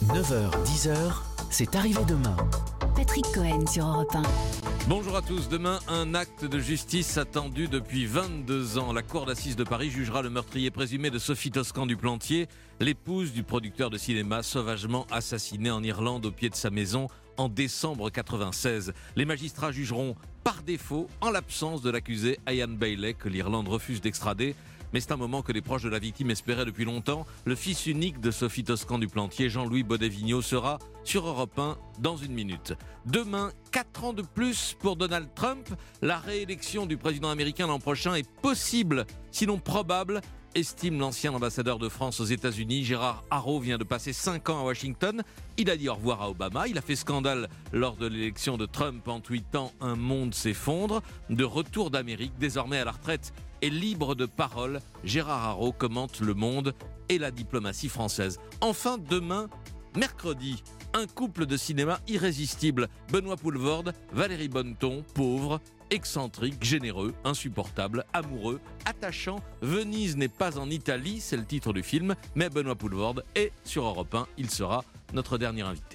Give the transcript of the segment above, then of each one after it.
9h-10h, c'est arrivé demain. Patrick Cohen sur Europe 1. Bonjour à tous. Demain, un acte de justice attendu depuis 22 ans. La cour d'assises de Paris jugera le meurtrier présumé de Sophie Toscan du Plantier, l'épouse du producteur de cinéma sauvagement assassinée en Irlande au pied de sa maison en décembre 1996. Les magistrats jugeront par défaut en l'absence de l'accusé Ian Bailey que l'Irlande refuse d'extrader. Mais c'est un moment que les proches de la victime espéraient depuis longtemps. Le fils unique de Sophie Toscan du Plantier, Jean-Louis Baudet-Vigneault, sera sur Europe 1 dans une minute. Demain, 4 ans de plus pour Donald Trump. La réélection du président américain l'an prochain est possible, sinon probable, estime l'ancien ambassadeur de France aux États-Unis. Gérard Haraud vient de passer 5 ans à Washington. Il a dit au revoir à Obama. Il a fait scandale lors de l'élection de Trump en tweetant « Un monde s'effondre ». De retour d'Amérique, désormais à la retraite et libre de parole, Gérard Haraud commente Le Monde et la diplomatie française. Enfin, demain, mercredi, un couple de cinéma irrésistible. Benoît Poelvoorde, Valérie Bonneton, pauvre, excentrique, généreux, insupportable, amoureux, attachant. Venise n'est pas en Italie, c'est le titre du film, mais Benoît Poelvoorde est sur Europe 1. Il sera notre dernier invité.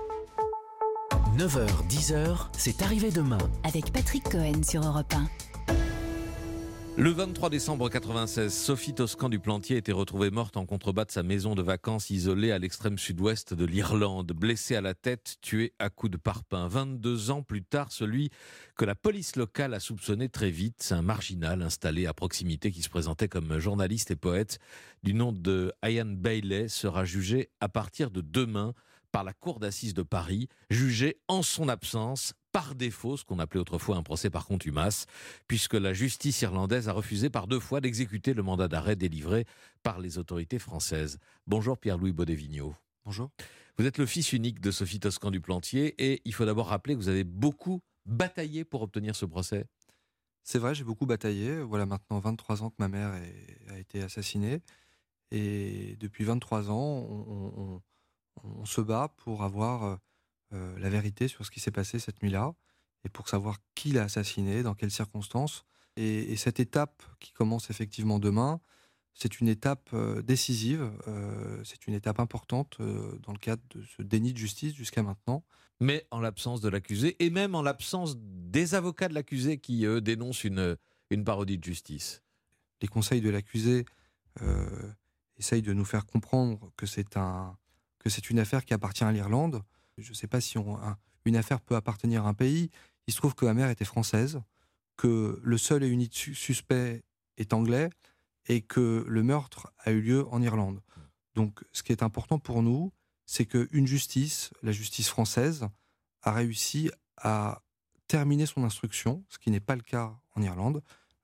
9h-10h, c'est arrivé demain. Avec Patrick Cohen sur Europe 1. Le 23 décembre 1996, Sophie Toscan du Plantier était retrouvée morte en contrebas de sa maison de vacances isolée à l'extrême sud-ouest de l'Irlande. Blessée à la tête, tuée à coups de parpaing. 22 ans plus tard, celui que la police locale a soupçonné très vite, un marginal installé à proximité qui se présentait comme journaliste et poète du nom de Ian Bailey, sera jugé à partir de demain par la cour d'assises de Paris, jugé en son absence, par défaut, ce qu'on appelait autrefois un procès par contumace, puisque la justice irlandaise a refusé par 2 fois d'exécuter le mandat d'arrêt délivré par les autorités françaises. Bonjour Pierre-Louis Baudet-Vigneault. Bonjour. Vous êtes le fils unique de Sophie Toscan du Plantier et il faut d'abord rappeler que vous avez beaucoup bataillé pour obtenir ce procès. C'est vrai, j'ai beaucoup bataillé. Voilà maintenant 23 ans que ma mère a été assassinée. Et depuis 23 ans, on se bat pour avoir la vérité sur ce qui s'est passé cette nuit-là et pour savoir qui l'a assassiné, dans quelles circonstances. Et cette étape qui commence effectivement demain, c'est une étape décisive, c'est une étape importante dans le cadre de ce déni de justice jusqu'à maintenant. Mais en l'absence de l'accusé et même en l'absence des avocats de l'accusé qui, eux, dénoncent une parodie de justice. Les conseils de l'accusé essayent de nous faire comprendre que c'est une affaire qui appartient à l'Irlande. Je ne sais pas si une affaire peut appartenir à un pays. Il se trouve que ma mère était française, que le seul et unique suspect est anglais et que le meurtre a eu lieu en Irlande. Donc ce qui est important pour nous, c'est qu'une justice, la justice française, a réussi à terminer son instruction, ce qui n'est pas le cas en Irlande.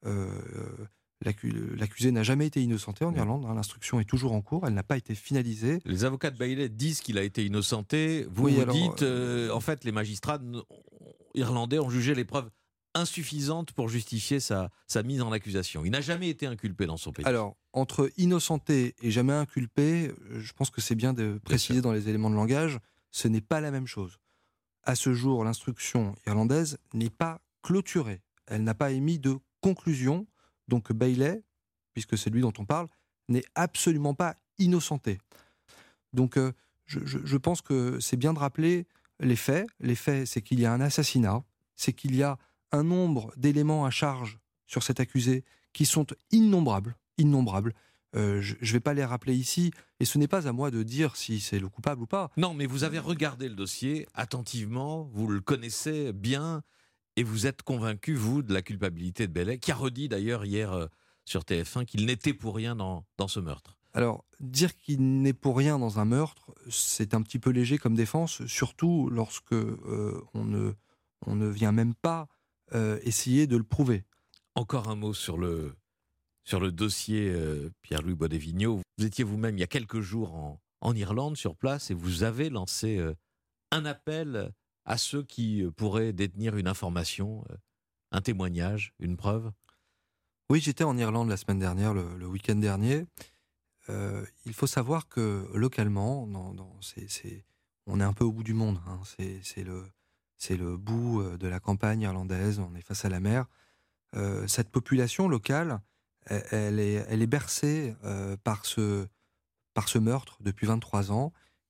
L'accusé n'a jamais été innocenté en Irlande. L'instruction est toujours en cours. Elle n'a pas été finalisée. Les avocats de Bailey disent qu'il a été innocenté. Vous dites, en fait, les magistrats irlandais ont jugé les preuves insuffisantes pour justifier sa mise en accusation. Il n'a jamais été inculpé dans son pays. Alors, entre innocenté et jamais inculpé, je pense que c'est bien de préciser dans les éléments de langage, ce n'est pas la même chose. À ce jour, l'instruction irlandaise n'est pas clôturée. Elle n'a pas émis de conclusion. Donc Bailey, puisque c'est lui dont on parle, n'est absolument pas innocenté. Donc je pense que c'est bien de rappeler les faits. Les faits, c'est qu'il y a un assassinat, c'est qu'il y a un nombre d'éléments à charge sur cet accusé qui sont innombrables. Je ne vais pas les rappeler ici, et ce n'est pas à moi de dire si c'est le coupable ou pas. Non, mais vous avez regardé le dossier attentivement, vous le connaissez bien. Et vous êtes convaincu, vous, de la culpabilité de Bailey, qui a redit d'ailleurs hier sur TF1 qu'il n'était pour rien dans ce meurtre. Alors, dire qu'il n'est pour rien dans un meurtre, c'est un petit peu léger comme défense, surtout lorsque on ne vient même pas essayer de le prouver. Encore un mot sur le dossier Pierre-Louis Baudet-Vigneault. Vous étiez vous-même il y a quelques jours en Irlande, sur place, et vous avez lancé un appel à ceux qui pourraient détenir une information, un témoignage, une preuve. Oui, j'étais en Irlande la semaine dernière, le week-end dernier. Il faut savoir que localement, on est un peu au bout du monde. Hein. C'est le bout de la campagne irlandaise, on est face à la mer. Cette population locale, elle est bercée par ce meurtre depuis 23 ans.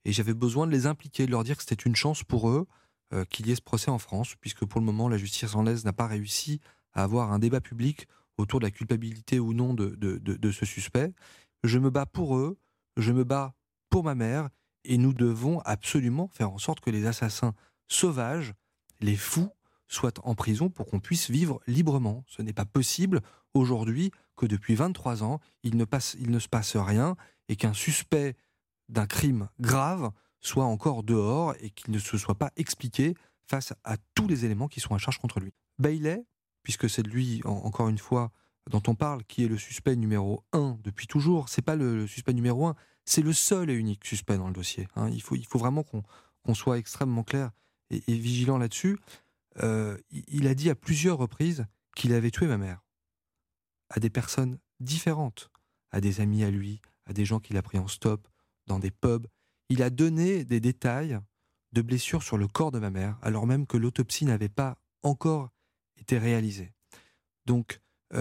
Et j'avais besoin de les impliquer, de leur dire que c'était une chance pour eux qu'il y ait ce procès en France, puisque pour le moment, la justice irlandaise n'a pas réussi à avoir un débat public autour de la culpabilité ou non de ce suspect. Je me bats pour eux, je me bats pour ma mère, et nous devons absolument faire en sorte que les assassins sauvages, les fous, soient en prison pour qu'on puisse vivre librement. Ce n'est pas possible aujourd'hui que depuis 23 ans, il ne se passe rien et qu'un suspect d'un crime grave soit encore dehors et qu'il ne se soit pas expliqué face à tous les éléments qui sont à charge contre lui. Bailey, puisque c'est de lui, encore une fois, dont on parle, qui est le suspect numéro 1 depuis toujours, c'est pas le suspect numéro 1, c'est le seul et unique suspect dans le dossier. Hein. Il faut vraiment qu'on soit extrêmement clair et vigilant là-dessus. Il a dit à plusieurs reprises qu'il avait tué ma mère, à des personnes différentes, à des amis à lui, à des gens qu'il a pris en stop, dans des pubs. Il a donné des détails de blessures sur le corps de ma mère, alors même que l'autopsie n'avait pas encore été réalisée. Donc,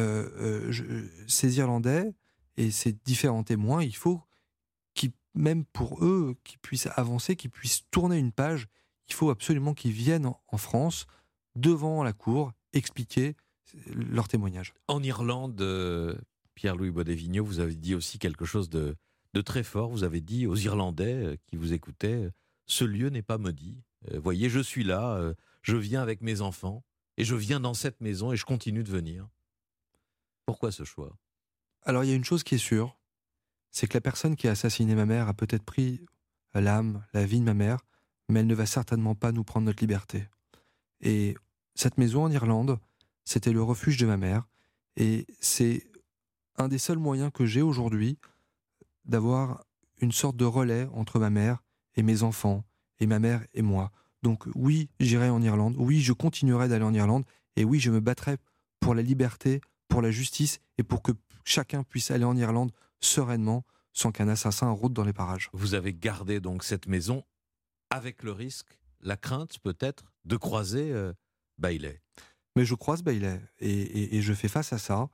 ces Irlandais et ces différents témoins, il faut même pour eux, qu'ils puissent avancer, qu'ils puissent tourner une page, il faut absolument qu'ils viennent en France, devant la cour, expliquer leur témoignage. En Irlande, Pierre-Louis Bodé-Vignaud, vous avez dit aussi quelque chose de très fort. Vous avez dit aux Irlandais qui vous écoutaient, ce lieu n'est pas maudit. Voyez, je suis là, je viens avec mes enfants, et je viens dans cette maison, et je continue de venir. Pourquoi ce choix ? Alors, il y a une chose qui est sûre, c'est que la personne qui a assassiné ma mère a peut-être pris l'âme, la vie de ma mère, mais elle ne va certainement pas nous prendre notre liberté. Et cette maison en Irlande, c'était le refuge de ma mère, et c'est un des seuls moyens que j'ai aujourd'hui d'avoir une sorte de relais entre ma mère et mes enfants, et ma mère et moi. Donc oui, j'irai en Irlande, oui, je continuerai d'aller en Irlande, et oui, je me battrai pour la liberté, pour la justice, et pour que chacun puisse aller en Irlande sereinement, sans qu'un assassin rôde dans les parages. Vous avez gardé donc cette maison avec le risque, la crainte peut-être, de croiser Bailey. Mais je croise Bailey, et je fais face à ça,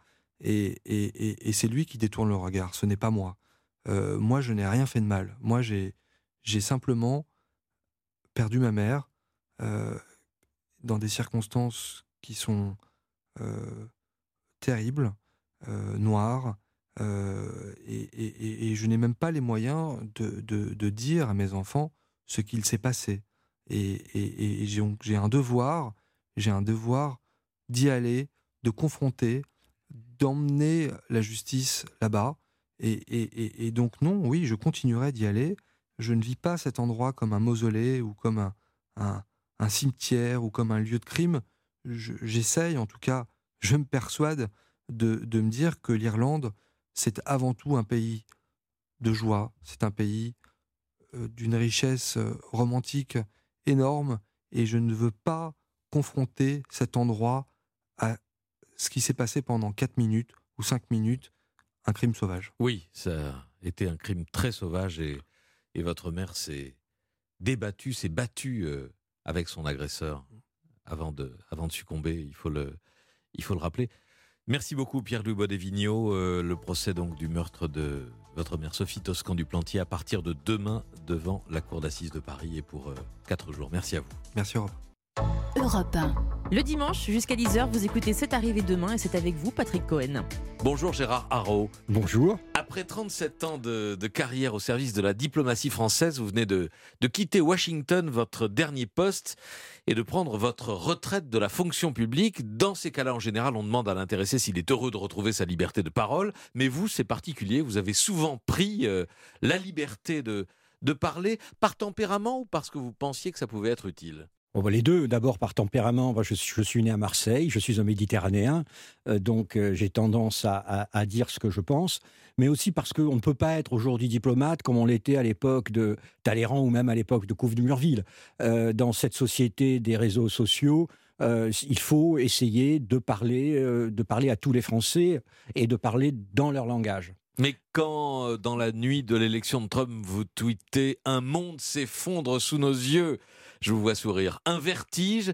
et c'est lui qui détourne le regard, ce n'est pas moi. Moi, je n'ai rien fait de mal. Moi, j'ai simplement perdu ma mère dans des circonstances qui sont terribles, noires, et je n'ai même pas les moyens de dire à mes enfants ce qu'il s'est passé. Et j'ai un devoir d'y aller, de confronter, d'emmener la justice là-bas. Et donc non, oui, je continuerai d'y aller. Je ne vis pas cet endroit comme un mausolée ou comme un cimetière ou comme un lieu de crime. J'essaye, en tout cas, je me persuade de me dire que l'Irlande, c'est avant tout un pays de joie, c'est un pays d'une richesse romantique énorme, et je ne veux pas confronter cet endroit à ce qui s'est passé pendant 4 minutes ou 5 minutes, un crime sauvage. Oui, ça a été un crime très sauvage, et votre mère s'est battue avec son agresseur avant de succomber, il faut le rappeler. Merci beaucoup Pierre-Louis Bodé-Vignaud. Le procès donc du meurtre de votre mère Sophie Toscan du Plantier à partir de demain devant la cour d'assises de Paris, et pour 4 jours. Merci à vous. Merci Europe. Europe 1. Le dimanche, jusqu'à 10h, vous écoutez C'est arrivé demain, et c'est avec vous, Patrick Cohen. Bonjour Gérard Haraud. Bonjour. Après 37 ans de carrière au service de la diplomatie française, vous venez de quitter Washington, votre dernier poste, et de prendre votre retraite de la fonction publique. Dans ces cas-là, en général, on demande à l'intéressé s'il est heureux de retrouver sa liberté de parole. Mais vous, c'est particulier, vous avez souvent pris la liberté de parler par tempérament ou parce que vous pensiez que ça pouvait être utile ? Bon, les deux. D'abord, par tempérament, je suis né à Marseille, je suis un Méditerranéen, donc j'ai tendance à dire ce que je pense, mais aussi parce qu'on ne peut pas être aujourd'hui diplomate comme on l'était à l'époque de Talleyrand ou même à l'époque de Couve de Murville. Dans cette société des réseaux sociaux, il faut essayer de parler à tous les Français et de parler dans leur langage. Mais quand, dans la nuit de l'élection de Trump, vous tweetez « Un monde s'effondre sous nos yeux », je vous vois sourire. Un vertige,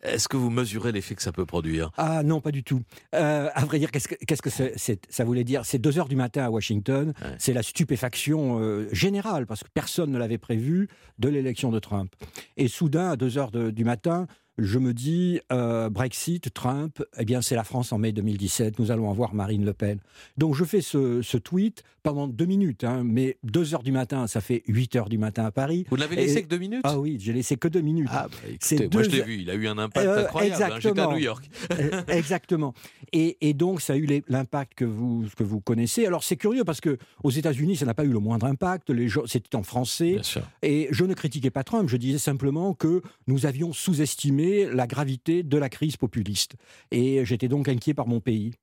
Est-ce que vous mesurez l'effet que ça peut produire ? Ah non, pas du tout. À vrai dire, qu'est-ce que ça voulait dire ? C'est 2 heures du matin à Washington, c'est la stupéfaction générale, parce que personne ne l'avait prévu de l'élection de Trump. Et soudain, à 2 heures du matin, je me dis, Brexit, Trump, eh bien c'est la France en mai 2017, nous allons avoir Marine Le Pen. Donc je fais ce tweet pendant 2 minutes, mais 2 heures du matin, ça fait 8 heures du matin à Paris. Vous ne l'avez laissé que 2 minutes ? Ah oui, j'ai laissé que 2 minutes. Ah bah écoutez, moi je l'ai vu, il a eu un impact incroyable, j'étais à New York. Exactement. Et donc ça a eu l'impact que vous connaissez. Alors c'est curieux parce qu'aux États-Unis, ça n'a pas eu le moindre impact, c'était en français. Bien sûr. Et je ne critiquais pas Trump, je disais simplement que nous avions sous-estimé la gravité de la crise populiste. Et j'étais donc inquiet pour mon pays.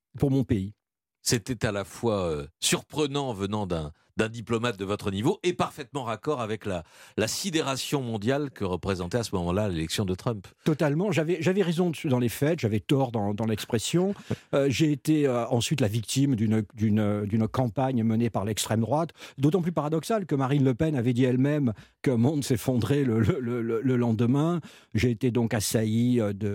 C'était à la fois surprenant venant d'un diplomate de votre niveau et parfaitement raccord avec la sidération mondiale que représentait à ce moment-là l'élection de Trump. Totalement. J'avais raison dans les faits, j'avais tort dans l'expression. J'ai été ensuite la victime d'une campagne menée par l'extrême droite, d'autant plus paradoxale que Marine Le Pen avait dit elle-même qu'un monde s'effondrait le lendemain. J'ai été donc assailli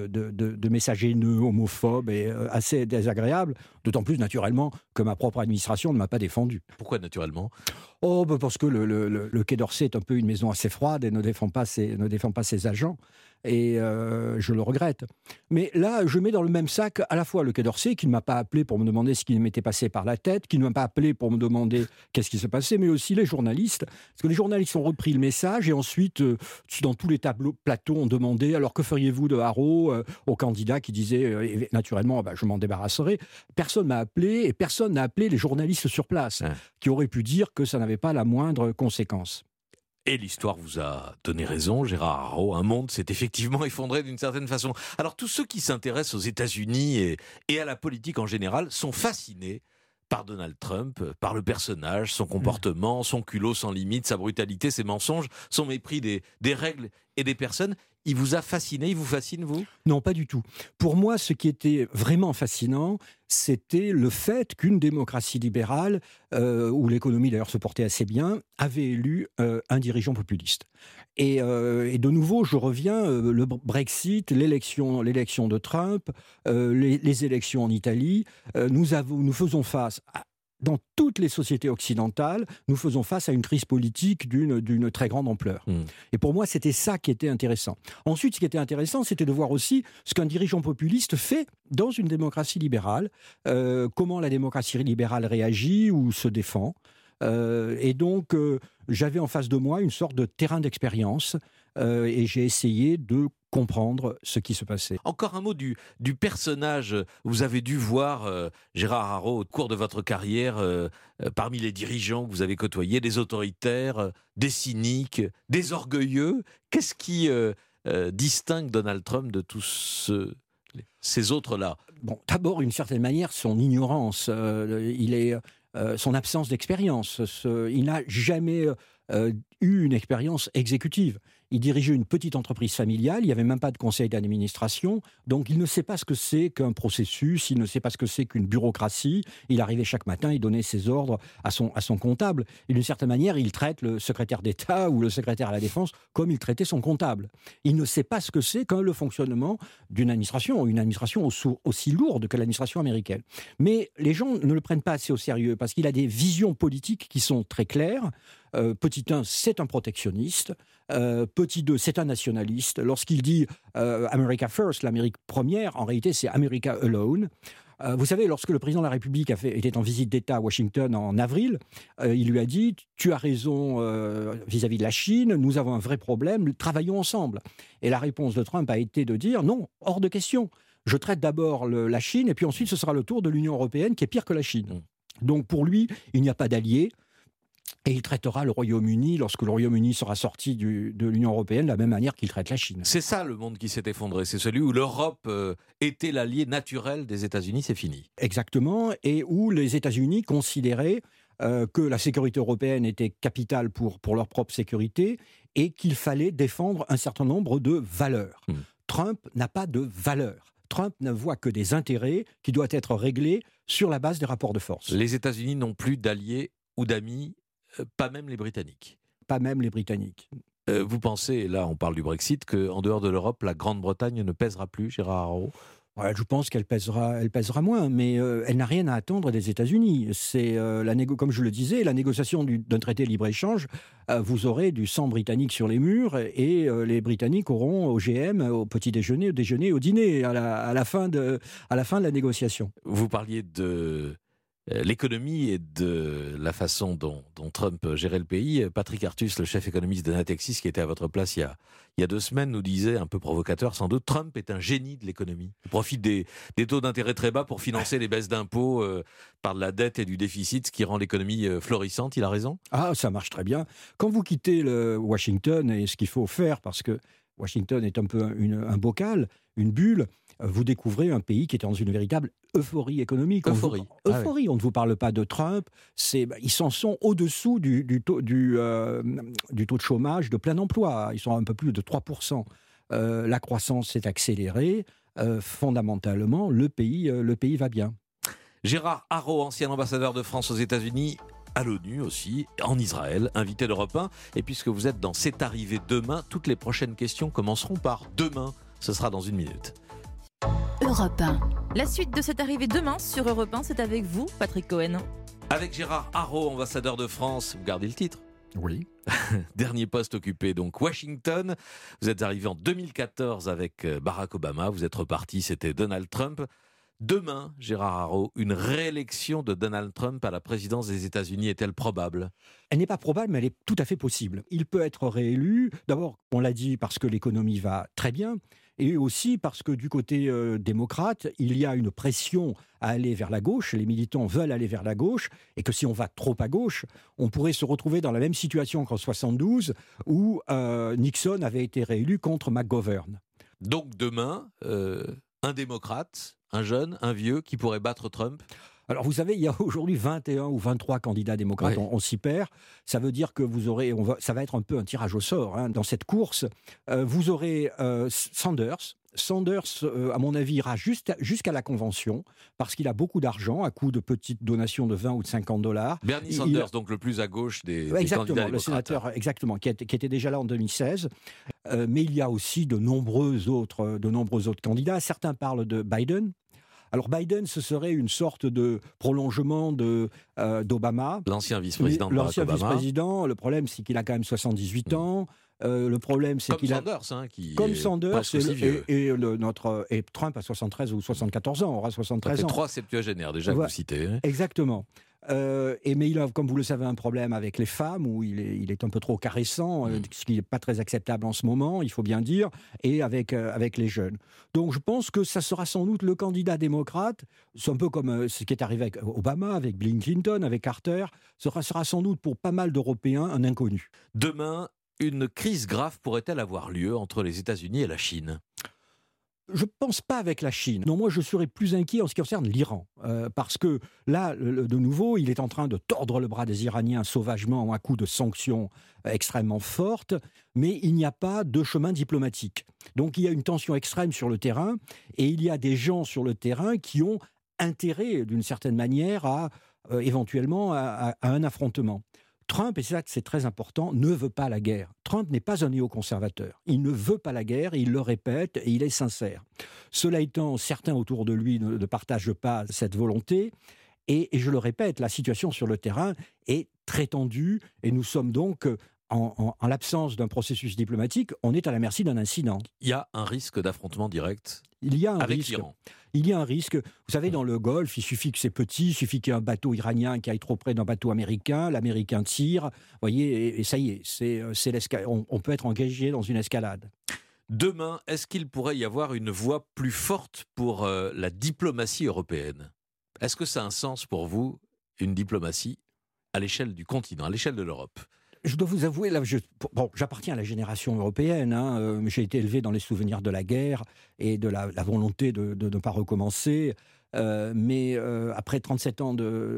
de messages haineux, homophobes et assez désagréables, d'autant plus naturellement que ma propre administration ne m'a pas défendu. Pourquoi naturellement ? Parce que le Quai d'Orsay est un peu une maison assez froide et ne défend pas ses agents. Et je le regrette. Mais là, je mets dans le même sac à la fois le Quai d'Orsay, qui ne m'a pas appelé pour me demander ce qui m'était passé par la tête, qui ne m'a pas appelé pour me demander qu'est-ce qui se passait, mais aussi les journalistes. Parce que les journalistes ont repris le message et ensuite, dans tous les plateaux, ont demandé « Alors que feriez-vous de Haro ?» au candidat qui disait naturellement « Je m'en débarrasserai ». Personne m'a appelé et personne n'a appelé les journalistes sur place, qui auraient pu dire que ça n'avait pas la moindre conséquence. Et l'histoire vous a donné raison, Gérard Haro. Un monde s'est effectivement effondré d'une certaine façon. Alors tous ceux qui s'intéressent aux États-Unis et à la politique en général sont fascinés par Donald Trump, par le personnage, son comportement, son culot sans limite, sa brutalité, ses mensonges, son mépris des règles et des personnes. Il vous a fasciné, il vous fascine, vous ? Non, pas du tout. Pour moi, ce qui était vraiment fascinant, c'était le fait qu'une démocratie libérale, où l'économie d'ailleurs se portait assez bien, avait élu un dirigeant populiste. Et de nouveau, je reviens, le Brexit, l'élection de Trump, les élections en Italie, nous faisons face dans toutes les sociétés occidentales, nous faisons face à une crise politique d'une très grande ampleur. Et pour moi, c'était ça qui était intéressant. Ensuite, ce qui était intéressant, c'était de voir aussi ce qu'un dirigeant populiste fait dans une démocratie libérale, comment la démocratie libérale réagit ou se défend. Et donc, j'avais en face de moi une sorte de terrain d'expérience et j'ai essayé de comprendre ce qui se passait. Encore un mot du personnage. Vous avez dû voir Gérard Haro au cours de votre carrière, parmi les dirigeants que vous avez côtoyés, des autoritaires, des cyniques, des orgueilleux. Qu'est-ce qui distingue Donald Trump de tous ces autres-là ? Bon, d'abord, d'une certaine manière, son ignorance. Son absence d'expérience. Il n'a jamais eu une expérience exécutive. Il dirigeait une petite entreprise familiale, il n'y avait même pas de conseil d'administration, donc il ne sait pas ce que c'est qu'un processus, il ne sait pas ce que c'est qu'une bureaucratie. Il arrivait chaque matin, il donnait ses ordres à son comptable. Et d'une certaine manière, il traite le secrétaire d'État ou le secrétaire à la Défense comme il traitait son comptable. Il ne sait pas ce que c'est que le fonctionnement d'une administration, une administration aussi lourde que l'administration américaine. Mais les gens ne le prennent pas assez au sérieux parce qu'il a des visions politiques qui sont très claires. Petit 1, c'est un protectionniste. Petit 2, c'est un nationaliste. Lorsqu'il dit America First, l'Amérique première, en réalité, c'est America Alone. Vous savez, lorsque le président de la République était en visite d'État à Washington en avril, il lui a dit « Tu as raison vis-à-vis de la Chine, nous avons un vrai problème, travaillons ensemble ». Et la réponse de Trump a été de dire « Non, hors de question. Je traite d'abord la Chine et puis ensuite ce sera le tour de l'Union européenne qui est pire que la Chine. » Donc pour lui, il n'y a pas d'allié. Et il traitera le Royaume-Uni, lorsque le Royaume-Uni sera sorti de l'Union européenne, de la même manière qu'il traite la Chine. C'est ça le monde qui s'est effondré, c'est celui où l'Europe était l'allié naturel des États-Unis, c'est fini. Exactement, et où les États-Unis considéraient que la sécurité européenne était capitale pour leur propre sécurité et qu'il fallait défendre un certain nombre de valeurs. Trump n'a pas de valeurs. Trump ne voit que des intérêts qui doivent être réglés sur la base des rapports de force. Les États-Unis n'ont plus d'alliés ou d'amis. Pas même les Britanniques. Pas même les Britanniques. Vous pensez, et là on parle du Brexit, qu'en dehors de l'Europe, la Grande-Bretagne ne pèsera plus, Gérard Haro? Ouais, je pense qu'elle pèsera moins, mais elle n'a rien à attendre des États-Unis. C'est comme je le disais, la négociation d'un traité de libre-échange. Vous aurez du sang britannique sur les murs et les Britanniques auront au GM, au petit déjeuner, au déjeuner, au dîner, à la fin de la négociation. Vous parliez de l'économie et de la façon dont Trump gérait le pays. Patrick Artus, le chef économiste de Natixis, qui était à votre place il y a 2 semaines, nous disait, un peu provocateur sans doute, Trump est un génie de l'économie. Il profite des taux d'intérêt très bas pour financer les baisses d'impôts par de la dette et du déficit, ce qui rend l'économie florissante. Il a raison? Ah, ça marche très bien. Quand vous quittez Washington, et ce qu'il faut faire, parce que Washington est un peu un bocal, une bulle, vous découvrez un pays qui est dans une véritable euphorie économique. Euphorie. On ne vous parle pas de Trump. Ils s'en sont au-dessous du taux de chômage de plein emploi. Ils sont à un peu plus de 3%. La croissance s'est accélérée. Fondamentalement, le pays va bien. Gérard Haro, ancien ambassadeur de France aux États-Unis, à l'ONU aussi, en Israël, invité d'Europe 1. Et puisque vous êtes dans C'est arrivé demain, toutes les prochaines questions commenceront par demain. Ce sera dans 1 minute. Europe 1. La suite de C'est arrivé demain sur Europe 1, c'est avec vous, Patrick Cohen. Avec Gérard Haro, ambassadeur de France, vous gardez le titre? Oui. Dernier poste occupé, donc Washington. Vous êtes arrivé en 2014 avec Barack Obama. Vous êtes reparti, c'était Donald Trump. Demain, Gérard Haro, une réélection de Donald Trump à la présidence des États-Unis est-elle probable? Elle n'est pas probable, mais elle est tout à fait possible. Il peut être réélu. D'abord, on l'a dit, parce que l'économie va très bien. Et aussi parce que du côté démocrate, il y a une pression à aller vers la gauche, les militants veulent aller vers la gauche, et que si on va trop à gauche, on pourrait se retrouver dans la même situation qu'en 1972, où Nixon avait été réélu contre McGovern. Donc demain, un démocrate, un jeune, un vieux, qui pourrait battre Trump? Alors vous savez, il y a aujourd'hui 21 ou 23 candidats démocrates, ouais. on s'y perd. Ça veut dire que ça va être un peu un tirage au sort dans cette course. Vous aurez Sanders. Sanders, à mon avis, ira jusqu'à la convention, parce qu'il a beaucoup d'argent, à coup de petites donations de 20 ou de $50. Bernie Sanders, donc le plus à gauche des candidats exactement, le sénateur, exactement, qui était déjà là en 2016. Mais il y a aussi de nombreux autres candidats. Certains parlent de Biden. Alors Biden, ce serait une sorte de prolongement d'Obama. L'ancien vice-président de Barack Obama. L'ancien vice-président, le problème c'est qu'il a quand même 78 ans. Le problème c'est qu'il a... Comme Sanders, et Trump a 73 ou 74 ans, aura 73 ans. Ça fait 3 septuagénaires déjà que vous citez. Hein. Exactement. Mais il a, comme vous le savez, un problème avec les femmes, où il est un peu trop caressant, ce qui n'est pas très acceptable en ce moment, il faut bien dire, et avec les jeunes. Donc je pense que ça sera sans doute le candidat démocrate, c'est un peu comme ce qui est arrivé avec Obama, avec Bill Clinton, avec Carter, sera sans doute pour pas mal d'Européens un inconnu. Demain, une crise grave pourrait-elle avoir lieu entre les États-Unis et la Chine ? Je ne pense pas avec la Chine. Non, moi, je serais plus inquiet en ce qui concerne l'Iran. Parce que là, de nouveau, il est en train de tordre le bras des Iraniens sauvagement à coup de sanctions extrêmement fortes, mais il n'y a pas de chemin diplomatique. Donc, il y a une tension extrême sur le terrain, et il y a des gens sur le terrain qui ont intérêt, d'une certaine manière, éventuellement à un affrontement. Trump, et c'est ça que c'est très important, ne veut pas la guerre. Trump n'est pas un néoconservateur. Il ne veut pas la guerre, il le répète, et il est sincère. Cela étant, certains autour de lui ne partagent pas cette volonté. Et je le répète, la situation sur le terrain est très tendue, et nous sommes donc, en l'absence d'un processus diplomatique, on est à la merci d'un incident. Il y a un risque d'affrontement direct avec l'Iran. Il y a un risque. Vous savez, dans le Golfe, il suffit que c'est petit, il suffit qu'il y ait un bateau iranien qui aille trop près d'un bateau américain, l'Américain tire, vous voyez, et ça y est, on peut être engagé dans une escalade. Demain, est-ce qu'il pourrait y avoir une voix plus forte pour la diplomatie européenne ? Est-ce que ça a un sens pour vous, une diplomatie à l'échelle du continent, à l'échelle de l'Europe ? Je dois vous avouer, là, j'appartiens à la génération européenne. J'ai été élevé dans les souvenirs de la guerre et de la volonté de ne pas recommencer. Mais après 37 ans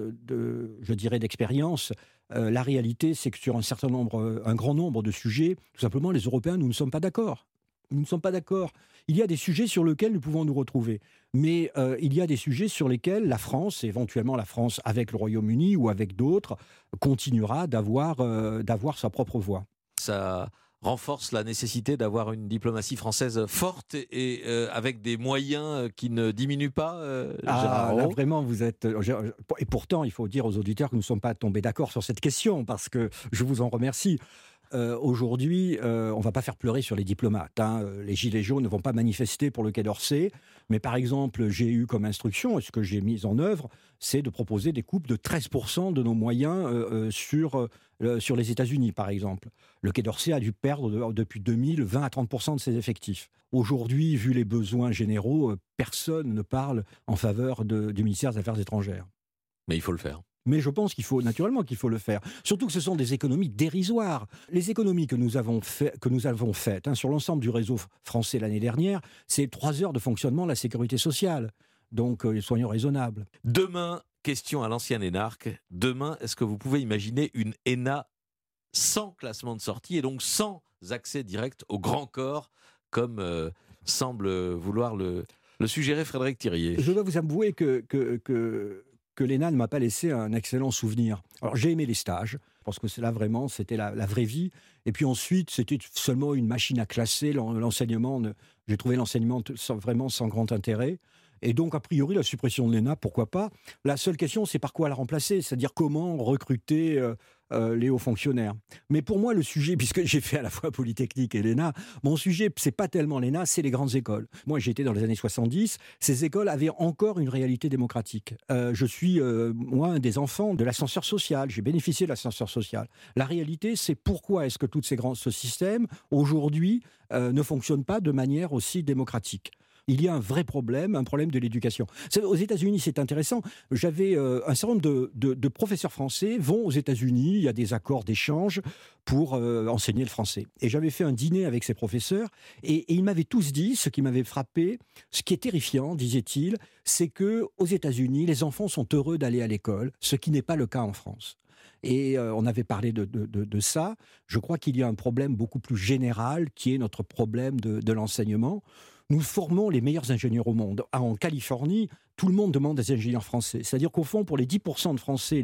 je dirais, d'expérience, la réalité, c'est que sur un grand nombre de sujets, tout simplement, les Européens, nous ne sommes pas d'accord. Nous ne sommes pas d'accord. Il y a des sujets sur lesquels nous pouvons nous retrouver. Mais il y a des sujets sur lesquels la France, éventuellement la France avec le Royaume-Uni ou avec d'autres, continuera d'avoir sa propre voix. Ça renforce la nécessité d'avoir une diplomatie française forte et avec des moyens qui ne diminuent pas, Gérard là, Araud. vraiment, vous êtes... Et pourtant, il faut dire aux auditeurs que nous ne sommes pas tombés d'accord sur cette question, parce que je vous en remercie. Aujourd'hui, on ne va pas faire pleurer sur les diplomates. Les Gilets jaunes ne vont pas manifester pour le Quai d'Orsay. Mais par exemple, j'ai eu comme instruction, et ce que j'ai mis en œuvre, c'est de proposer des coupes de 13% de nos moyens sur les États-Unis, par exemple. Le Quai d'Orsay a dû perdre depuis 2000 20 à 30% de ses effectifs. Aujourd'hui, vu les besoins généraux, personne ne parle en faveur du ministère des Affaires étrangères. Mais il faut le faire. Mais je pense qu'il faut le faire. Surtout que ce sont des économies dérisoires. Les économies que nous avons faites sur l'ensemble du réseau français l'année dernière, c'est 3 heures de fonctionnement de la sécurité sociale. Donc, soyons raisonnables. Demain, question à l'ancien énarque. Demain, est-ce que vous pouvez imaginer une ENA sans classement de sortie et donc sans accès direct au grand corps, comme semble vouloir le suggérer Frédéric Thiriet? Je dois vous avouer que l'ENA ne m'a pas laissé un excellent souvenir. Alors j'ai aimé les stages, parce que là vraiment, c'était la vraie vie. Et puis ensuite, c'était seulement une machine à classer. L'enseignement, j'ai trouvé l'enseignement vraiment sans grand intérêt. Et donc, a priori, la suppression de l'ENA, pourquoi pas? La seule question, c'est par quoi la remplacer, c'est-à-dire comment recruter les hauts fonctionnaires. Mais pour moi, le sujet, puisque j'ai fait à la fois Polytechnique et l'ENA, mon sujet, c'est pas tellement l'ENA, c'est les grandes écoles. Moi, j'étais dans les années 70, ces écoles avaient encore une réalité démocratique. Je suis, moi, un des enfants de l'ascenseur social, j'ai bénéficié de l'ascenseur social. La réalité, c'est pourquoi est-ce que ce système, aujourd'hui, ne fonctionne pas de manière aussi démocratique. Il y a un vrai problème, un problème de l'éducation. Aux États-Unis, c'est intéressant. J'avais un certain nombre de professeurs français vont aux États-Unis, il y a des accords d'échange pour enseigner le français. Et j'avais fait un dîner avec ces professeurs et ils m'avaient tous dit, ce qui m'avait frappé, ce qui est terrifiant, disaient-ils, c'est qu'aux États-Unis, les enfants sont heureux d'aller à l'école, ce qui n'est pas le cas en France. Et on avait parlé de ça. Je crois qu'il y a un problème beaucoup plus général qui est notre problème de l'enseignement. Nous formons les meilleurs ingénieurs au monde. En Californie, tout le monde demande des ingénieurs français. C'est-à-dire qu'au fond, pour les 10% de Français,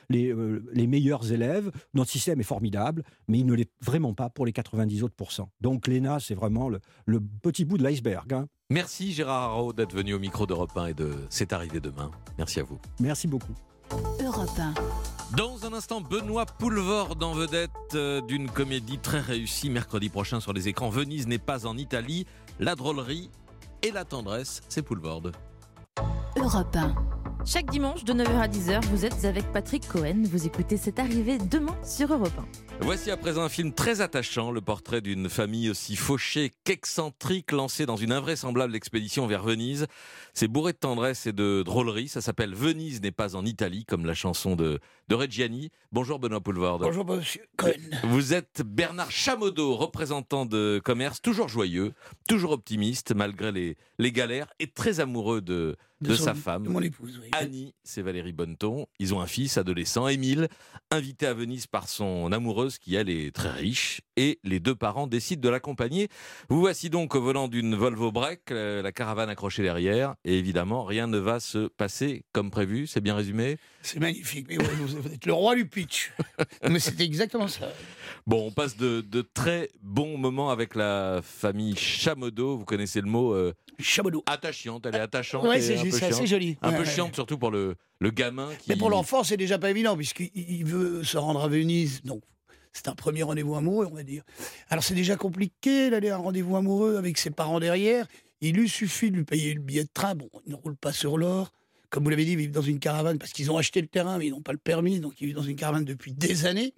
les meilleurs élèves, notre système est formidable, mais il ne l'est vraiment pas pour les 90 autres %. Donc l'ENA, c'est vraiment le petit bout de l'iceberg. Merci Gérard Araud d'être venu au micro d'Europe 1 et de C'est arrivé demain. Merci à vous. Merci beaucoup. Europe 1. Dans un instant, Benoît Poelvoorde en vedette d'une comédie très réussie mercredi prochain sur les écrans. Venise n'est pas en Italie. La drôlerie et la tendresse, c'est Poelvoorde. Europe 1. Chaque dimanche de 9h à 10h, vous êtes avec Patrick Cohen. Vous écoutez C'est arrivé demain sur Europe 1. Voici à présent un film très attachant, le portrait d'une famille aussi fauchée qu'excentrique, lancée dans une invraisemblable expédition vers Venise. C'est bourré de tendresse et de drôlerie. Ça s'appelle Venise n'est pas en Italie, comme la chanson de Reggiani. Bonjour Benoît Poelvoorde. Bonjour monsieur Cohen. Vous êtes Bernard Chamodeau, représentant de commerce, toujours joyeux, toujours optimiste malgré les galères et très amoureux de sa femme. De mon épouse, oui. Annie, c'est Valérie Bonneton. Ils ont un fils adolescent, Émile, invité à Venise par son amoureuse qui, elle, est très riche. Et les 2 parents décident de l'accompagner. Vous voici donc au volant d'une Volvo Break, la caravane accrochée derrière. Et évidemment, rien ne va se passer comme prévu. C'est bien résumé? C'est magnifique. Mais ouais, vous êtes le roi du pitch. Mais c'était exactement ça. Bon, on passe de très bons moments avec la famille Chamodeau. Vous connaissez le mot Chamodeau. attachante. Elle est attachante. Oui, et c'est assez joli. Un peu Ouais. chiante, surtout pour le gamin. Mais pour l'enfant, c'est déjà pas évident, puisqu'il veut se rendre à Venise. Donc, c'est un premier rendez-vous amoureux, on va dire. Alors, c'est déjà compliqué d'aller à un rendez-vous amoureux avec ses parents derrière. Il lui suffit de lui payer le billet de train. Bon, il ne roule pas sur l'or. Comme vous l'avez dit, ils vivent dans une caravane parce qu'ils ont acheté le terrain, mais ils n'ont pas le permis. Donc, ils vivent dans une caravane depuis des années.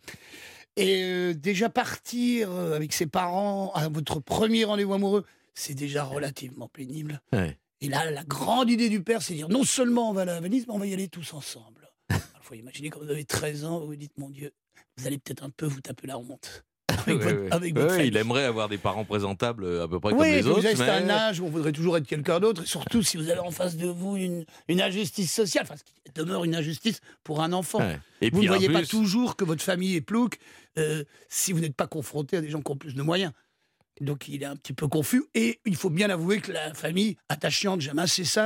Et déjà partir avec ses parents à votre premier rendez-vous amoureux, c'est déjà relativement pénible. Ouais. Et là, la grande idée du père, c'est de dire non seulement on va aller à Venise, mais on va y aller tous ensemble. Il faut imaginer quand vous avez 13 ans, vous vous dites, mon Dieu, vous allez peut-être un peu vous taper la honte. Avec votre famille. Il aimerait avoir des parents présentables à peu près Oui, comme les autres. c'est un âge où on voudrait toujours être quelqu'un d'autre, et surtout si vous avez en face de vous une injustice sociale, enfin, ce qui demeure une injustice pour un enfant. Ouais. Et Vous puis, ne voyez en pas plus, toujours que votre famille est plouc si vous n'êtes pas confronté à des gens qui ont plus de moyens. Donc il est un petit peu confus, et il faut bien avouer que la famille attachante, j'aime assez ça,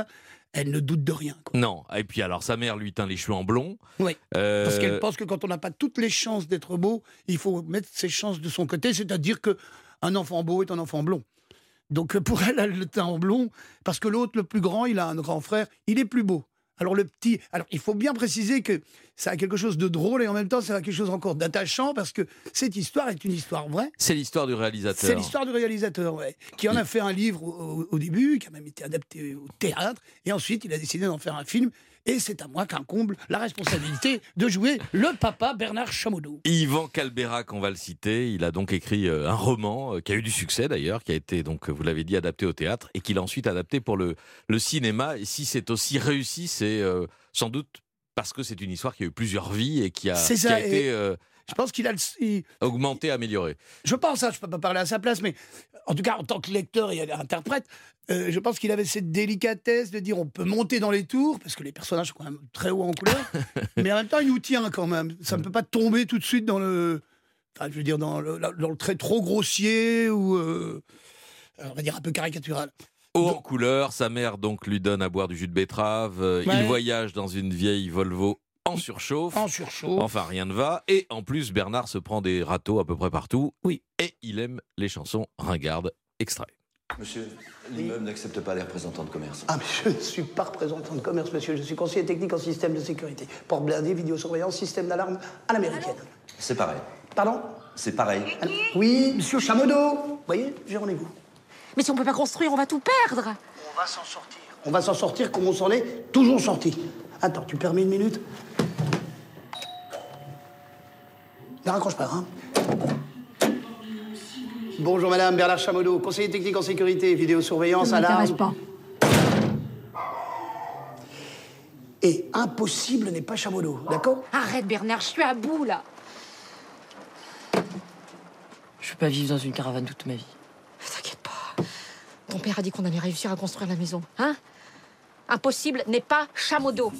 elle ne doute de rien. Quoi. Non. Et puis alors, sa mère lui teint les cheveux en blond. Oui. Parce qu'elle pense que quand on n'a pas toutes les chances d'être beau, il faut mettre ses chances de son côté, c'est-à-dire qu'un enfant beau est un enfant blond. Donc pour elle, elle le teint en blond, parce que l'autre, le plus grand, il a un grand frère, il est plus beau. Alors le petit, alors il faut bien préciser que ça a quelque chose de drôle et en même temps ça a quelque chose encore d'attachant parce que cette histoire est une histoire vraie. C'est l'histoire du réalisateur. C'est l'histoire du réalisateur, ouais, qui en a fait un livre au début, qui a même été adapté au théâtre, et ensuite il a décidé d'en faire un film. Et c'est à moi qu'incombe la responsabilité de jouer le papa Bernard Chamoudou. Yvan Calberac, on va le citer, il a donc écrit un roman qui a eu du succès d'ailleurs, qui a été, donc, vous l'avez dit, adapté au théâtre et qu'il a ensuite adapté pour le cinéma. Et si c'est aussi réussi, c'est sans doute parce que c'est une histoire qui a eu plusieurs vies et qui a été je pense qu'il a augmenté, amélioré. Je pense, je ne peux pas parler à sa place, mais en tout cas, en tant que lecteur et interprète, je pense qu'il avait cette délicatesse de dire on peut monter dans les tours, parce que les personnages sont quand même très hauts en couleur, mais en même temps, il nous tient quand même. Ça ne peut pas tomber tout de suite dans le... Enfin, je veux dire, dans le trait trop grossier ou, on va dire, un peu caricatural. Haut en couleur, sa mère donc lui donne à boire du jus de betterave, il voyage dans une vieille Volvo en surchauffe. Enfin, rien ne va. Et en plus, Bernard se prend des râteaux à peu près partout. Oui. Et il aime les chansons ringardes. Extrait. Monsieur, l'immeuble n'accepte pas les représentants de commerce. Ah, mais je ne suis pas représentant de commerce, monsieur. Je suis conseiller technique en système de sécurité. Porte blindée, vidéosurveillance, système d'alarme à l'américaine. C'est pareil. Pardon? C'est pareil. Oui, monsieur Chamoudou. Vous voyez, j'ai rendez-vous. Mais si on peut pas construire, on va tout perdre. On va s'en sortir. On va s'en sortir comme on s'en est toujours sorti. Attends, tu permets une minute? Ne raccroche pas, hein. Bonjour madame, Bernard Chamoudou, conseiller technique en sécurité, vidéosurveillance, alarme... Ça ne m'intéresse pas. Et impossible n'est pas Chamoudou, d'accord? Arrête Bernard, je suis à bout là. Je peux pas vivre dans une caravane toute ma vie. T'inquiète pas. Ton père a dit qu'on allait réussir à construire la maison, hein? Impossible n'est pas Chamoudou.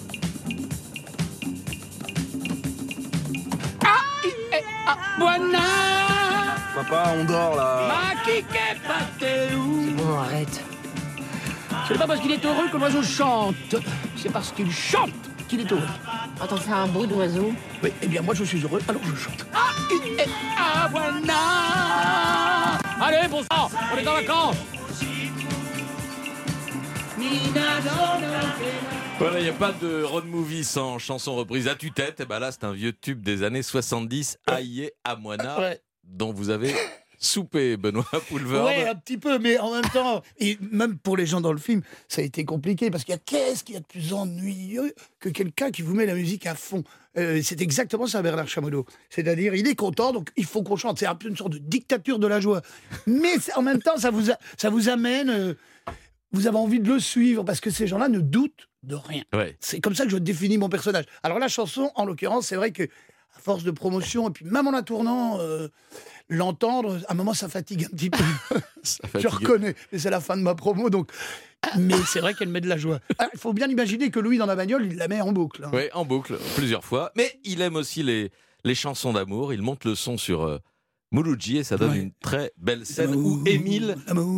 Papa, on dort là. C'est bon, arrête. Ce n'est pas parce qu'il est heureux que l'oiseau chante. C'est parce qu'il chante qu'il est heureux. Attends, faire un bruit d'oiseau. Oui, eh bien moi je suis heureux, alors je chante. Allez, bon sang, on est en vacances. Voilà, il n'y a pas de road movie sans chanson reprise à tue-tête. Et ben là, c'est un vieux tube des années 70, Aïe à Moina, dont vous avez soupé, Benoît Poulvord. Oui, un petit peu, mais en même temps, et même pour les gens dans le film, ça a été compliqué, parce qu'est-ce qu'il y a de plus ennuyeux que quelqu'un qui vous met la musique à fond? C'est exactement ça, Bernard Chamoudou. C'est-à-dire, il est content, donc il faut qu'on chante. C'est un peu une sorte de dictature de la joie. Mais en même temps, ça vous amène... vous avez envie de le suivre, parce que ces gens-là ne doutent de rien. Ouais. C'est comme ça que je définis mon personnage. Alors la chanson, en l'occurrence, c'est vrai que à force de promotion, et puis même en la tournant, l'entendre, à un moment, ça fatigue un petit peu. Je reconnais, mais c'est la fin de ma promo, donc... Mais c'est vrai qu'elle met de la joie. Il faut bien imaginer que Louis, dans la bagnole, il la met en boucle. Hein. Oui, en boucle, plusieurs fois. Mais il aime aussi les chansons d'amour. Il monte le son sur Mouloudji et ça donne une très belle scène où Émile...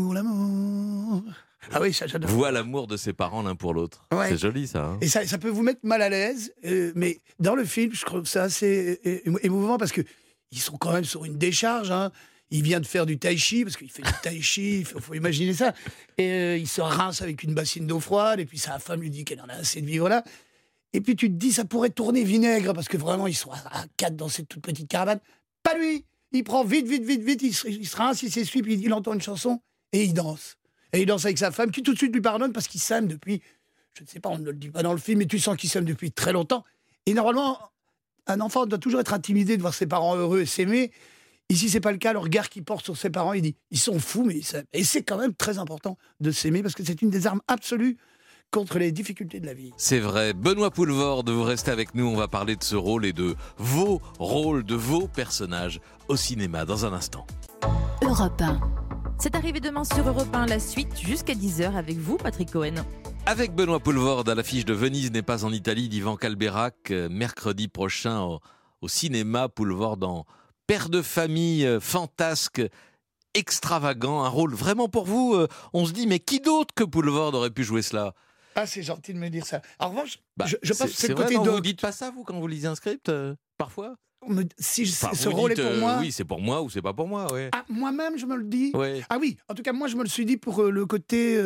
L'amour... Ah oui, ça j'adore. Voit l'amour de ses parents l'un pour l'autre. Ouais. C'est joli ça. Hein. Et ça peut vous mettre mal à l'aise, mais dans le film, je trouve ça assez émouvant parce que ils sont quand même sur une décharge. Hein. Il vient de faire du tai chi parce qu'il fait du tai chi, il faut imaginer ça. Et il se rince avec une bassine d'eau froide. Et puis sa femme lui dit qu'elle en a assez de vivre là. Et puis tu te dis ça pourrait tourner vinaigre parce que vraiment ils sont à 4 dans cette toute petite caravane. Pas lui. Il prend vite, il se rince, il s'essuie, puis il entend une chanson et il danse. Et il danse avec sa femme, qui tout de suite lui pardonne parce qu'il s'aime depuis, je ne sais pas, on ne le dit pas dans le film, mais tu sens qu'il s'aime depuis très longtemps. Et normalement, un enfant doit toujours être intimidé de voir ses parents heureux et s'aimer. Ici, c'est pas le cas. Le regard qu'il porte sur ses parents, il dit, ils sont fous, mais ils s'aiment. Et c'est quand même très important de s'aimer parce que c'est une des armes absolues contre les difficultés de la vie. C'est vrai. Benoît Poulvord, vous restez avec nous. On va parler de ce rôle et de vos rôles, de vos personnages au cinéma dans un instant. Europe 1. C'est arrivé demain sur Europe 1, la suite jusqu'à 10h avec vous, Patrick Cohen. Avec Benoît Poulvord à l'affiche de Venise n'est pas en Italie d'Yvan Calberac, mercredi prochain au cinéma. Poulvord en père de famille fantasque, extravagant, un rôle vraiment pour vous. On se dit, mais qui d'autre que Poulvord aurait pu jouer cela ? Ah, c'est gentil de me dire ça. En revanche, Bah, je pense que c'est le vrai, côté non, de... vous dites pas ça, vous, quand vous lisez un script, parfois Si Enfin, ce vous rôle dites, est pour moi... Oui, c'est pour moi ou c'est pas pour moi, ouais. Ah, moi-même, je me le dis. Ouais. Ah oui, en tout cas, moi, je me le suis dit pour le côté...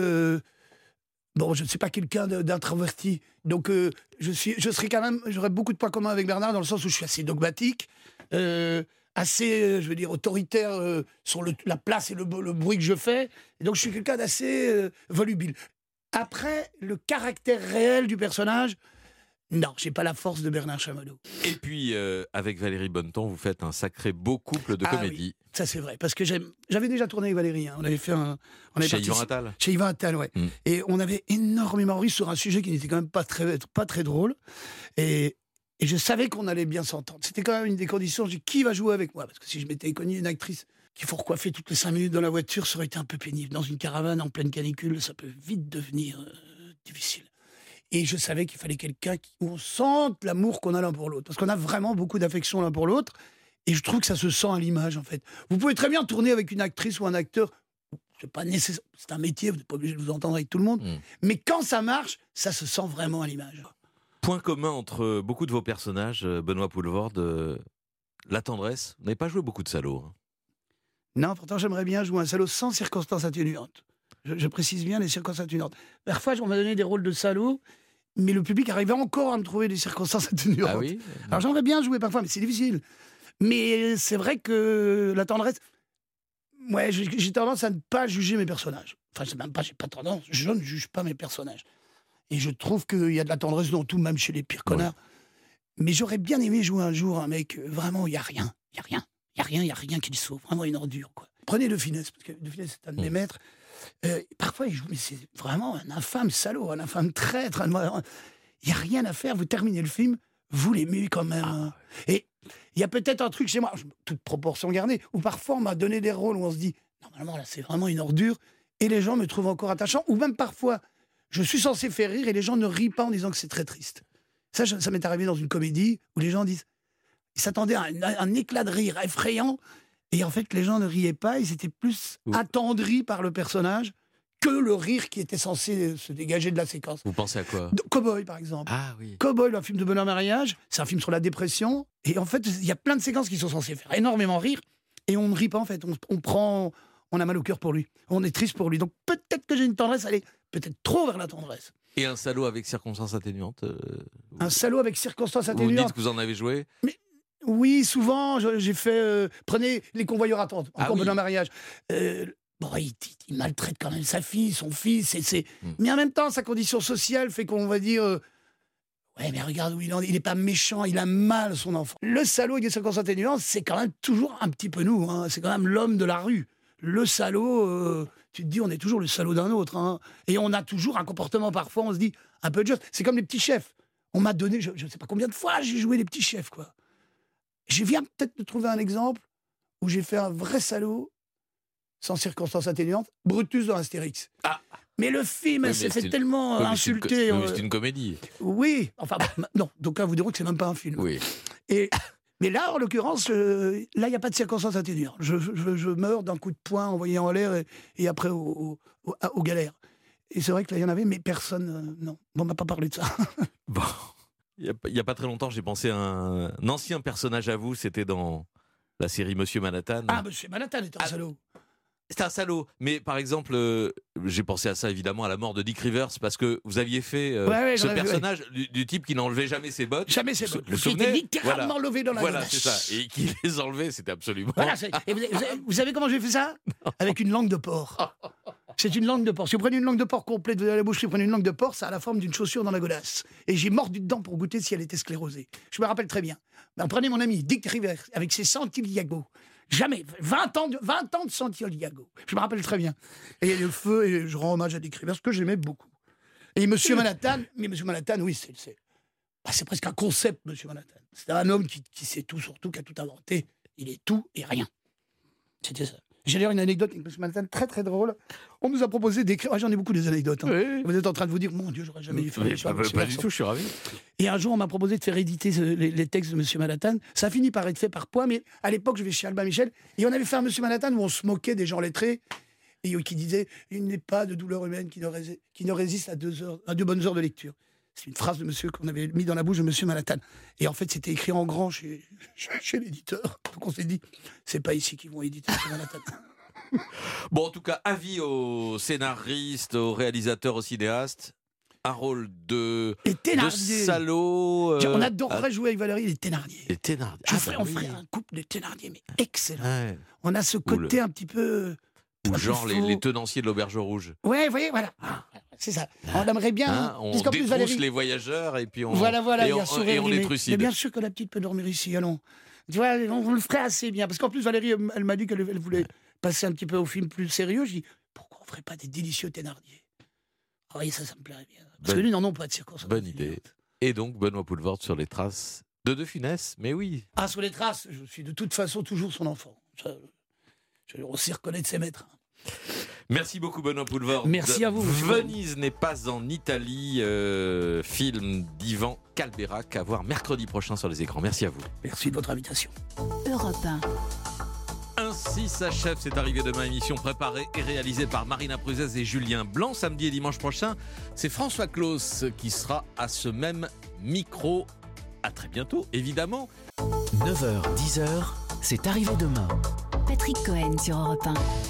Bon, je ne suis pas quelqu'un d'introverti, donc j'aurais beaucoup de points communs avec Bernard dans le sens où je suis assez dogmatique, assez, je veux dire, autoritaire sur la place et le bruit que je fais, et donc je suis quelqu'un d'assez volubile. Après, le caractère réel du personnage, non, j'ai pas la force de Bernard Chamadou. Et puis, avec Valérie Bonneton, vous faites un sacré beau couple de comédie. Oui, ça c'est vrai, parce que j'avais déjà tourné avec Valérie. On avait fait Chez Yvan Attal. Chez Yvan Attal, ouais. Et on avait énormément ri sur un sujet qui n'était quand même pas très drôle. Et je savais qu'on allait bien s'entendre. C'était quand même une des conditions. Je dis, qui va jouer avec moi? Parce que si je m'étais connu une actrice qu'il faut recoiffer toutes les 5 minutes dans la voiture, ça aurait été un peu pénible. Dans une caravane en pleine canicule, ça peut vite devenir difficile. Et je savais qu'il fallait quelqu'un où on sente l'amour qu'on a l'un pour l'autre. Parce qu'on a vraiment beaucoup d'affection l'un pour l'autre. Et je trouve que ça se sent à l'image, en fait. Vous pouvez très bien tourner avec une actrice ou un acteur. C'est pas nécessaire. C'est un métier, vous n'êtes pas obligé de vous entendre avec tout le monde. Mais quand ça marche, ça se sent vraiment à l'image. Point commun entre beaucoup de vos personnages, Benoît Poelvoorde, la tendresse. Vous n'avez pas joué beaucoup de salauds. Hein. Non, pourtant, j'aimerais bien jouer un salaud sans circonstances atténuantes. Je précise bien les circonstances atténuantes. Parfois, on m'a donné des rôles de salaud, mais le public arrivait encore à me trouver des circonstances atténuantes. Ah oui? Alors j'aimerais bien jouer parfois, mais c'est difficile. Mais c'est vrai que la tendresse... Ouais, j'ai tendance à ne pas juger mes personnages. Enfin, c'est même pas, j'ai pas tendance, je ne juge pas mes personnages. Et je trouve qu'il y a de la tendresse dans tout, même chez les pires connards. Mais j'aurais bien aimé jouer un jour un mec, vraiment, il n'y a rien. Il n'y a rien qui le sauve. Vraiment une ordure, quoi. Prenez De Funès, parce que De Funès, c'est un de mes maîtres. Parfois, il joue, mais c'est vraiment un infâme salaud, un infâme traître. Il n'y a rien à faire. Vous terminez le film, vous l'aimez quand même. Et il y a peut-être un truc chez moi, toute proportion gardée, où parfois on m'a donné des rôles où on se dit, normalement, là, c'est vraiment une ordure, et les gens me trouvent encore attachant, ou même parfois, je suis censé faire rire, et les gens ne rient pas en disant que c'est très triste. Ça m'est arrivé dans une comédie, où les gens disent, ils s'attendaient à un éclat de rire effrayant, et en fait, les gens ne riaient pas, ils étaient plus attendris par le personnage que le rire qui était censé se dégager de la séquence. Vous pensez à quoi? Cowboy, par exemple. Ah oui. Cowboy, un film de Benoît Mariage, c'est un film sur la dépression, et en fait, il y a plein de séquences qui sont censées faire énormément rire, et on ne rit pas, en fait. On a mal au cœur pour lui. On est triste pour lui. Donc peut-être que j'ai une tendresse, aller peut-être trop vers la tendresse. Et un salaud avec circonstances atténuantes Un salaud avec circonstances atténuantes. Vous dites que vous en avez joué? Mais, oui, souvent, j'ai fait... prenez Les Convoyeurs attendent, encore Benoît Mariage. Bon, il maltraite quand même sa fille, son fils. Mais en même temps, sa condition sociale fait qu'on va dire... ouais, mais regarde où il en est. Il n'est pas méchant, il a mal, son enfant. Le salaud avec des circonstances atténuantes, c'est quand même toujours un petit peu nous. Hein. C'est quand même l'homme de la rue. Le salaud, tu te dis, on est toujours le salaud d'un autre. Hein. Et on a toujours un comportement, parfois, on se dit, un peu de juste. C'est comme les petits chefs. On m'a donné, je ne sais pas combien de fois j'ai joué les petits chefs, quoi. Je viens peut-être de trouver un exemple où j'ai fait un vrai salaud, sans circonstances atténuantes, Brutus dans Astérix. Ah. Mais le film, s'est fait tellement insulter. C'est une comédie. Oui, enfin, non, d'aucuns vous diront que c'est même pas un film. Oui. Mais là, en l'occurrence, là, il n'y a pas de circonstances atténuantes. Je meurs d'un coup de poing envoyé en l'air et après aux galères. Et c'est vrai que là, il y en avait, mais personne, non. On m'a pas parlé de ça. Bon, il n'y a pas très longtemps, j'ai pensé à un ancien personnage à vous, c'était dans la série Monsieur Manhattan. Ah, Monsieur Manhattan est un salaud. C'est un salaud, mais par exemple, j'ai pensé à ça évidemment à la mort de Dick Rivers parce que vous aviez fait ce personnage du type qui n'enlevait jamais ses bottes. Jamais ses bottes. Qui était littéralement levé dans la Voilà, c'est ça. Et qui les enlevait, c'était absolument. Voilà, et vous savez comment j'ai fait ça? Avec une langue de porc. C'est une langue de porc. Si vous prenez une langue de porc complète de la bouche, vous prenez une langue de porc, ça a la forme d'une chaussure dans la godasse. Et j'ai mordu dedans pour goûter si elle était sclérosée. Je me rappelle très bien. Ben, prenez mon ami Dick Rivers avec ses Santiago. Jamais. 20 ans de Santiago. Je me rappelle très bien. Et le feu, et je rends hommage à Dick Rivers, que j'aimais beaucoup. Et Monsieur Manhattan, oui, c'est presque un concept, Monsieur Manhattan. C'est un homme qui sait tout, surtout, qui a tout inventé. Il est tout et rien. C'était ça. J'ai d'ailleurs une anecdote avec Monsieur Manhattan très très drôle. On nous a proposé d'écrire. J'en ai beaucoup des anecdotes. Hein. Oui. Vous êtes en train de vous dire, mon Dieu, j'aurais jamais dû faire ça. Pas du tout, je suis ravi. Et un jour, on m'a proposé de faire éditer les textes de Monsieur Manhattan. Ça a fini par être fait par Poix, mais à l'époque, je vais chez Albin Michel. Et on avait fait un Monsieur Manhattan où on se moquait des gens lettrés. et qui disait « Il n'est pas de douleur humaine qui ne résiste à 2 bonnes heures de lecture ». C'est une phrase de monsieur qu'on avait mis dans la bouche de monsieur Manhattan. Et en fait, c'était écrit en grand chez l'éditeur. Donc on s'est dit, c'est pas ici qu'ils vont éditer monsieur Manhattan. Bon, en tout cas, avis aux scénaristes, aux réalisateurs, aux cinéastes. Un rôle de salaud. On adorerait jouer avec Valérie les Thénardier. Les Thénardier. On ferait un couple de Thénardier, mais excellent. Ouais. On a ce côté un petit peu... Ou genre les tenanciers de l'Auberge Rouge. Ouais, vous voyez, voilà. C'est ça. On aimerait bien... on détrousse Valérie... les voyageurs et puis on... Voilà, et on les trucide. Mais bien sûr que la petite peut dormir ici, allons. Tu vois, on le ferait assez bien. Parce qu'en plus, Valérie, elle m'a dit qu'elle voulait passer un petit peu au film plus sérieux. Je dis, pourquoi on ne ferait pas des délicieux Thénardier? Ah oui, ça me plairait bien. Parce que lui, non, pas de circonstances. Bonne idée. Et donc, Benoît Poelvoorde sur les traces de De Funès, mais oui. Ah, sur les traces, je suis de toute façon toujours son enfant. On s'y reconnaît de ses maîtres. Merci beaucoup, Benoît Poelvoorde. Merci à vous. Venise n'est pas en Italie, film d'Ivan Calberac, à voir mercredi prochain sur les écrans. Merci à vous. Merci de votre invitation. Europe 1. Ainsi s'achève C'est arrivé demain, émission préparée et réalisée par Marina Pruzès et Julien Blanc. Samedi et dimanche prochain, c'est François Claus qui sera à ce même micro. À très bientôt, évidemment. 9h, 10h, c'est arrivé demain. Patrick Cohen sur Europe 1.